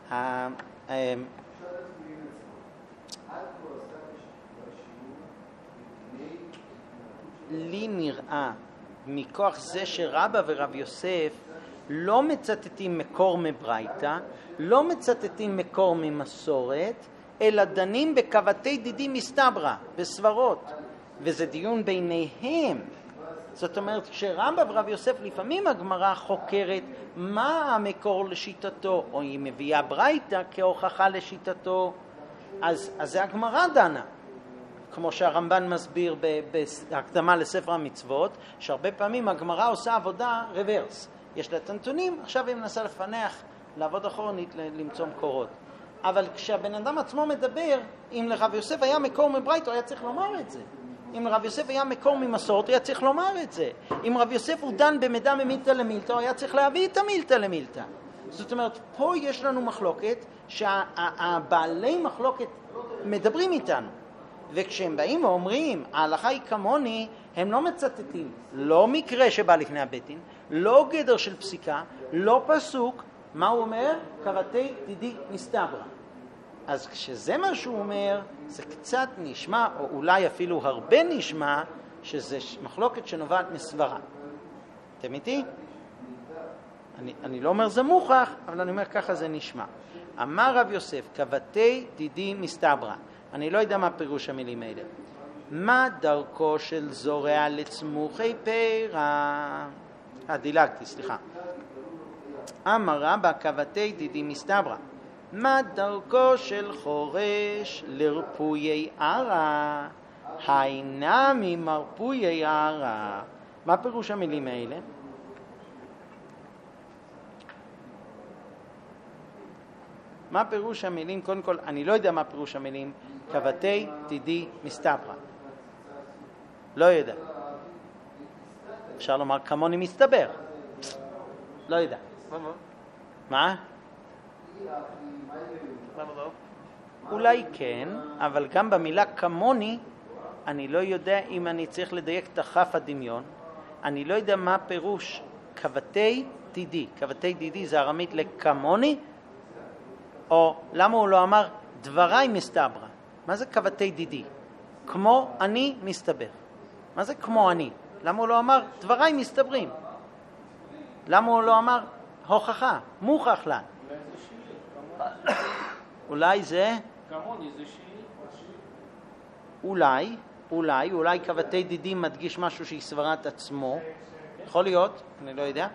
לי נראה מכוח זה שרבא ורב יוסף לא מצטטים מקור מברייתא, לא מצטטים מקור ממסורת, אלא דנים בקבתי דידי מסתברא, בסברות, וזה דיון ביניהם. זאת אומרת, כשרבא ורב יוסף לפעמים הגמרא חוקרת מה המקור לשיטתו, או היא מביאה ברייתא כהוכחה לשיטתו, אז זה הגמרא דנה. כמו שהרמב"ן מסביר בהקדמה לספר המצוות, שהרבה פעמים הגמרא עושה עבודה רוורס. יש לה את הנתונים, עכשיו היא מנסה לפנח, לעבוד אחורנית, למצוא מקורות. אבל כשהבן אדם עצמו מדבר, אם לרב יוסף היה מקור מברייתא, הוא היה צריך לומר את זה. אם לרב יוסף היה מקור ממסורת, הוא היה צריך לומר את זה. אם רב יוסף הוא דן במידע ממילתא למילתא, הוא היה צריך להביא את המילתא למילתא. זאת אומרת, פה יש לנו מחלוקת, שהבעלי מחלוקת מדברים איתנו. וכשהם באים ואומרים, ההלכה היא כמוני, הם לא מצטטים, לא מקרה שבא לפני הבית דין, לא גדר של פסיקה, לא פסוק, מה הוא אומר? קבתי דידי מסתברא. אז כשזה מה שהוא אומר, זה קצת נשמע, או אולי אפילו הרבה נשמע, שזה מחלוקת שנובעת מסברה. אתם איתי? אני לא אומר זה מוכח, אבל אני אומר ככה זה נשמע. אמר רב יוסף, קבתי דידי מסתברא. אני לא יודע מה פירוש המילים האלה. מה דרכו של זורע לצמוחי פירה? דילגתי, סליחה. אמר רבא קבתי דידי מסתברא. מה דרכו של חורש לרפויי ערה? היינה ממרפויי ערה. מה פירוש המילים האלה? מה פירוש המילים? קודם כל, אני לא יודע מה פירוש המילים. קבתי דידי מסתברא. לא יודע. אפשר לומר כמוני מסתבר. לא יודע. מה? למה לא? אולי כן, אבל גם במילה כמוני, אני לא יודע אם אני צריך לדייק את הכף הדמיון. אני לא יודע מה פירוש קבתי דידי. קבתי דידי זה ארמית לכמוני, או למה הוא לא אמר דבריי מסתברא? מה זה קבתי דידי? כמו אני מסתבר. מה זה כמו אני? למה הוא לא אמר דבריי מסתברים? למה הוא לא אמר הוכחה? מוכח לה. אולי זה? כמוני זה שלי. אולי קבתי דידי מדגיש משהו שהיא סברת עצמו. יכול להיות, אני לא יודע.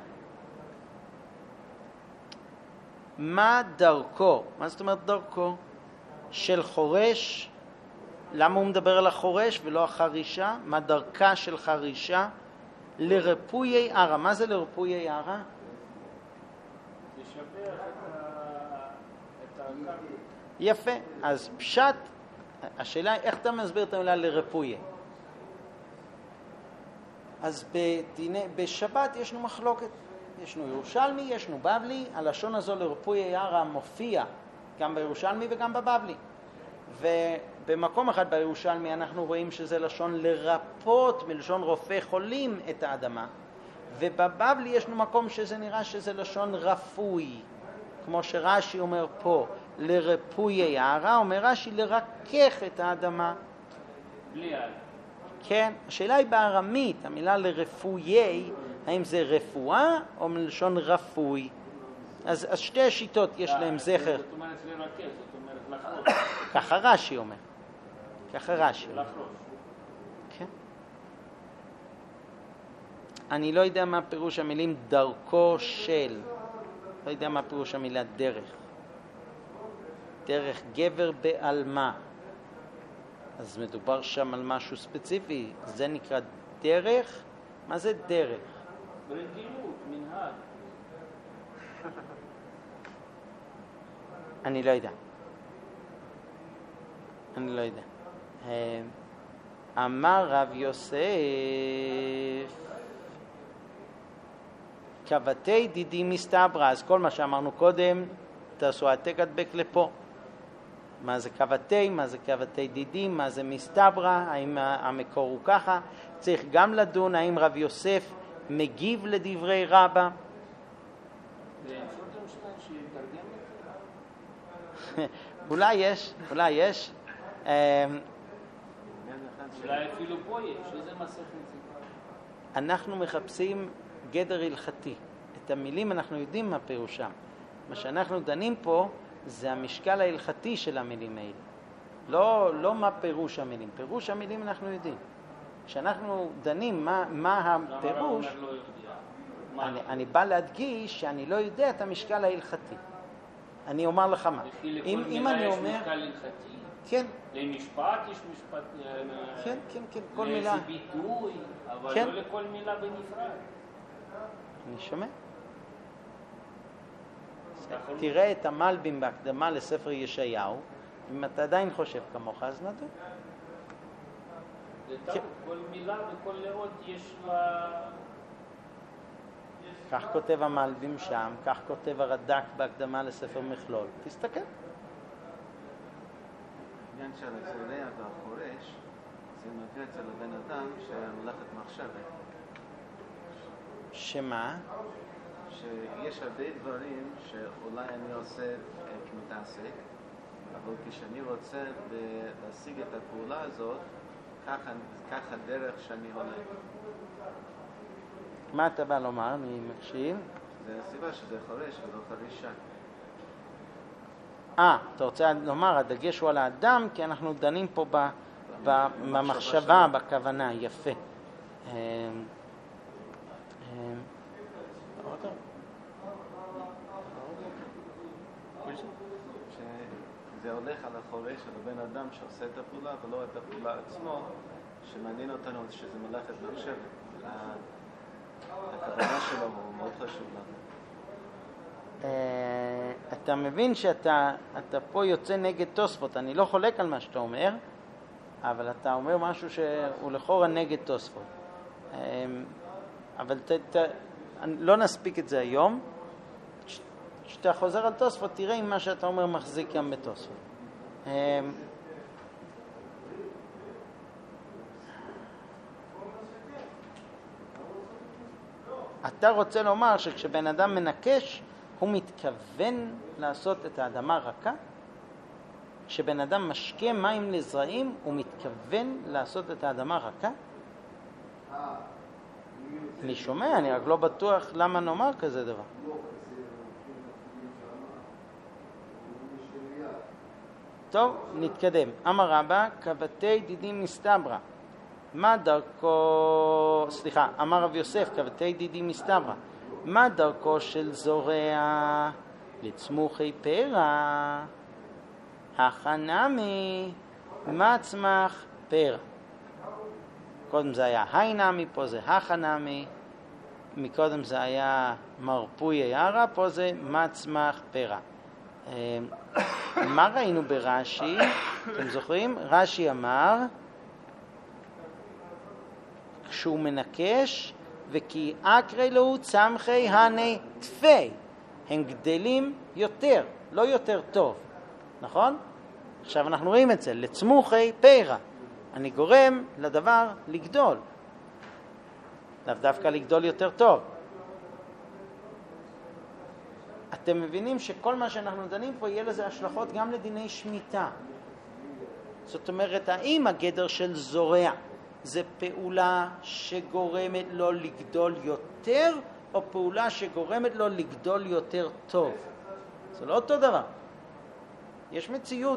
מה דרכו? מה זאת אומרת דרכו? של חורש. למה הוא מדבר על החורש ולא החרישה? מה דרכה של חרישה? לרפויי ערה. מה זה לרפויי ערה? לשפר את הקרקע. יפה. אז פשט, השאלה היא איך אתה מסביר את המילה לרפויי? אז בשבת ישנו מחלוקת. ישנו ירושלמי, ישנו בבלי. הלשון הזו לרפויי ערה מופיע גם בירושלמי וגם בבבלי. ובמקום אחד בירושלמי אנחנו רואים שזה לשון לרפות, מלשון רופא חולים את האדמה. ובבבלי ישנו מקום שזה נראה שזה לשון רפוי. כמו שרש"י אומר פה, לרפויי ערה, אומר רש"י לרכך את האדמה. בלי על. כן, השאלה היא בארמית, המילה לרפויי, האם זה רפואה או מלשון רפוי? אז שתי השיטות יש להם זכר. זאת אומרת לרכז, זאת אומרת לחרוש. ככה רש"י אומר. ככה רש"י אומר. לחרוש. כן. אני לא יודע מה פירוש המילים דרכו של. לא יודע מה פירוש המילה דרך. דרך גבר בעלמה. אז מדובר שם על משהו ספציפי, זה נקרא דרך. מה זה דרך? ברגילות, מנהג. אני לא יודע. אני לא יודע. אמר רב יוסף, כבתי דידי מסתברא, אז כל מה שאמרנו קודם, תעשו העתק הדבק לפה. מה זה כבתי, מה זה כבתי דידי, מה זה מסתברא, האם המקור הוא ככה. צריך גם לדון האם רב יוסף מגיב לדברי רבא. אולי יש. אולי אפילו פה יש, איזה מסכת זה? אנחנו מחפשים גדר הלכתי. את המילים אנחנו יודעים מה פירושם. מה שאנחנו דנים פה זה המשקל ההלכתי של המילים האלה. לא מה פירוש המילים. פירוש המילים אנחנו יודעים. כשאנחנו דנים מה הפירוש, אני בא להדגיש שאני לא יודע את המשקל ההלכתי. אני אומר לך מה. אם אני אומר... יש משקל הלכתי. כן. למשפט יש משפט... כן, כל מילה. לאיזה ביטוי, אבל כן. לא לכל מילה בנפרד. אני שומע. תראה את המלבים בהקדמה לספר ישעיהו, אם אתה עדיין חושב כמוך, אז נדון. זה טוב, כל מילה וכל לאות יש לה... כך כותב המלבים שם, כך כותב הרד"ק בהקדמה לספר מכלול. תסתכל. העניין של הזורע והחורש, זה מביא אצל הבן אדם שמלאכת מחשבת. שמה? שיש הרבה דברים שאולי אני עושה כמתעסק, אבל כשאני רוצה להשיג את הפעולה הזאת, ככה דרך שאני הולך. מה אתה בא לומר? אני מקשיב. זה הסיבה שזה חורש ולא חרישה. אתה רוצה לומר, הדגש הוא על האדם, כי אנחנו דנים פה במחשבה, בכוונה, יפה. זה הולך על החורש של הבן אדם שעושה את הפעולה ולא את הפעולה עצמו, שמעניין אותנו שזה מלאכת מחשבת. הכוונה שלו הוא מאוד חשוב לנו. אתה מבין שאתה פה יוצא נגד תוספות. אני לא חולק על מה שאתה אומר, אבל אתה אומר משהו שהוא לכאורה נגד תוספות. אבל לא נספיק את זה היום. כשאתה חוזר על תוספות, תראה אם מה שאתה אומר מחזיק גם בתוספות. אתה רוצה לומר שכשבן אדם מנקש, הוא מתכוון לעשות את האדמה רכה? כשבן אדם משקה מים לזרעים, הוא מתכוון לעשות את האדמה רכה? אני שומע, אני רק לא בטוח למה נאמר כזה דבר. טוב, נתקדם. אמר רבא, כבתי דידים מסתברא. מה דרכו, אמר רב יוסף, כבתי דידים מסתברא. מה דרכו של זורע לצמוחי פרא? החנמי מצמח פרא. קודם זה היה היינמי, פה זה החנמי. מקודם זה היה מרפוי יערה, פה זה מצמח פרא. מה ראינו ברש"י? אתם זוכרים? רש"י אמר, כשהוא מנקש, וכי אקרי לו צמחי הנטפי, הם גדלים יותר, לא יותר טוב, נכון? עכשיו אנחנו רואים את זה, לצמוחי פרא, אני גורם לדבר לגדול, לאו דווקא לגדול יותר טוב. אתם מבינים שכל מה שאנחנו דנים פה יהיה לזה השלכות גם לדיני שמיטה. זאת אומרת, האם הגדר של זורע זה פעולה שגורמת לו לגדול יותר, או פעולה שגורמת לו לגדול יותר טוב? זה לא אותו דבר. יש מציאות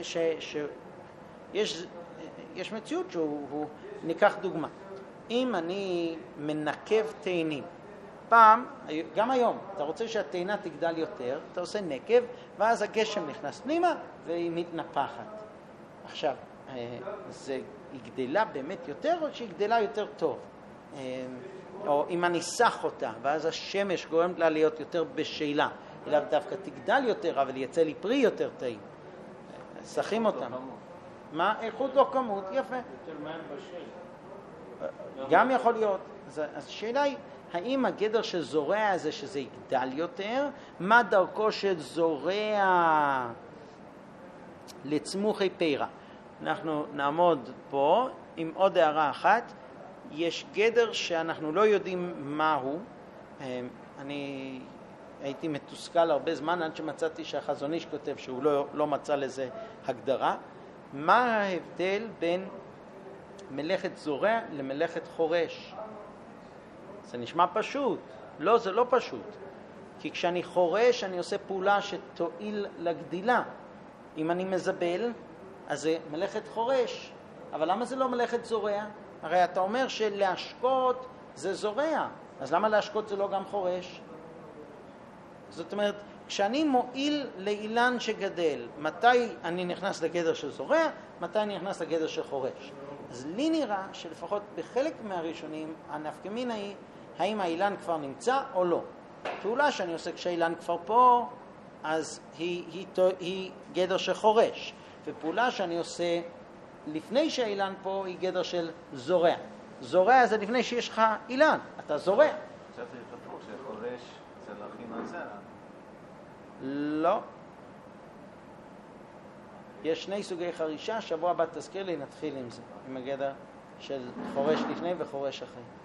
יש מציאות שהוא, ניקח דוגמה. אם אני מנקב תאנים, פעם, גם היום, אתה רוצה שהתאנה תגדל יותר, אתה עושה נקב, ואז הגשם נכנס פנימה והיא מתנפחת. עכשיו, היא גדלה באמת יותר או שהיא גדלה יותר טוב? או אם אני סח אותה, ואז השמש גורמת לה להיות יותר בשאלה, אלא דווקא תגדל יותר, אבל יצא לי פרי יותר טעים. סחים אותם. מה? איכות לא כמות, יפה. יותר מים בשל. גם יכול להיות. אז השאלה היא, האם הגדר של זורע זה שזה יגדל יותר? מה דרכו של זורע לצמוחי פירה? אנחנו נעמוד פה עם עוד הערה אחת. יש גדר שאנחנו לא יודעים מהו. אני הייתי מתוסכל הרבה זמן עד שמצאתי שהחזון איש כותב שהוא לא מצא לזה הגדרה. מה ההבדל בין מלאכת זורע למלאכת חורש? זה נשמע פשוט. לא, זה לא פשוט. כי כשאני חורש אני עושה פעולה שתועיל לגדילה. אם אני מזבל, אז זה מלאכת חורש. אבל למה זה לא מלאכת זורע? הרי אתה אומר שלהשקות זה זורע. אז למה להשקות זה לא גם חורש? זאת אומרת, כשאני מועיל לאילן שגדל, מתי אני נכנס לגדר של זורע, מתי אני נכנס לגדר של חורש? אז לי נראה שלפחות בחלק מהראשונים, הנפקמינה היא, האם האילן כבר נמצא או לא. פעולה שאני עושה כשהאילן כבר פה, אז היא גדר של חורש. ופעולה שאני עושה לפני שהאילן פה היא גדר של זורע. זורע זה לפני שיש לך אילן, אתה זורע. עכשיו צריך לפור שחורש זה להכין על זרע. לא. יש שני סוגי חרישה, שבוע הבא תזכיר לי, נתחיל עם זה, עם הגדר של חורש לפני וחורש אחרי.